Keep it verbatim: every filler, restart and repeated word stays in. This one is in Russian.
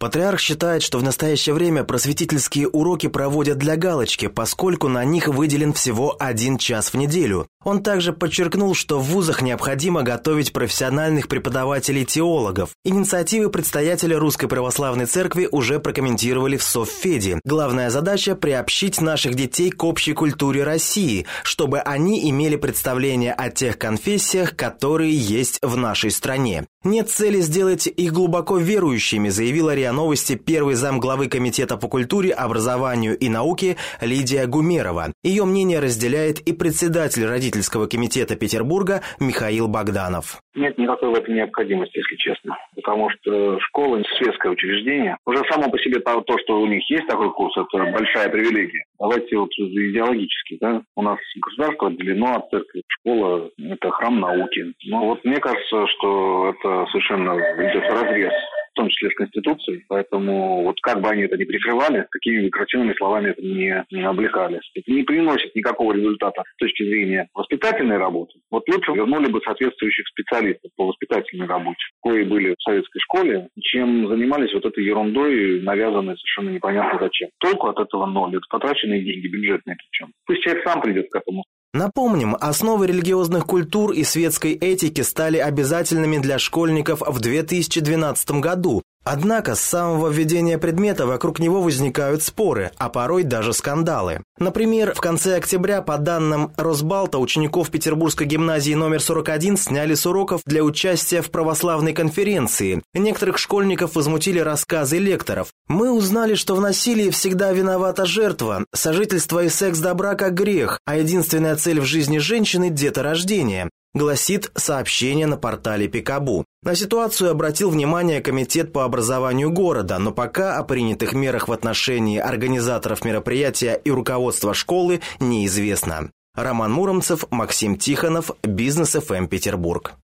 Патриарх считает, что в настоящее время просветительские уроки проводят для галочки, поскольку на них выделен всего один час в неделю. Он также подчеркнул, что в вузах необходимо готовить профессиональных преподавателей-теологов. Инициативы предстоятеля Русской Православной Церкви уже прокомментировали в Совфеде. Главная задача – приобщить наших детей к общей культуре России, чтобы они имели представление о тех конфессиях, которые есть в нашей стране. Нет цели сделать их глубоко верующими, заявила РИА Новости первый замглавы Комитета по культуре, образованию и науке Лидия Гумерова. Ее мнение разделяет и председатель родительского комитета Петербурга Михаил Богданов. Нет никакой в этом необходимости, если честно. Потому что школа – светское учреждение. Уже само по себе то, что у них есть такой курс, это большая привилегия. Давайте вот идеологически, да, у нас государство отделено от церкви, школа – это храм науки. Но вот мне кажется, что это совершенно идет вразрез, в том числе с Конституцией. Поэтому вот как бы они это ни прикрывали, какими красивыми словами это не, не облекали. Это не приносит никакого результата с точки зрения воспитательной работы. Вот лучше вернули бы соответствующих специалистов по воспитательной работе, кои были в советской школе, чем занимались вот этой ерундой, навязанной совершенно непонятно зачем. Толку от этого ноль. Это потраченные деньги, бюджетные причем. Пусть человек сам придет к этому. Напомним, основы религиозных культур и светской этики стали обязательными для школьников в две тысячи двенадцатом году. Однако с самого введения предмета вокруг него возникают споры, а порой даже скандалы. Например, в конце октября, по данным Росбалта, учеников Петербургской гимназии номер сорок один сняли с уроков для участия в православной конференции. Некоторых школьников возмутили рассказы лекторов. «Мы узнали, что в насилии всегда виновата жертва, сожительство и секс до брака – грех, а единственная цель в жизни женщины – деторождение», гласит сообщение на портале Пикабу. На ситуацию обратил внимание Комитет по образованию города, но пока о принятых мерах в отношении организаторов мероприятия и руководства школы неизвестно. Роман Муромцев, Максим Тихонов, Бизнес эф эм Петербург.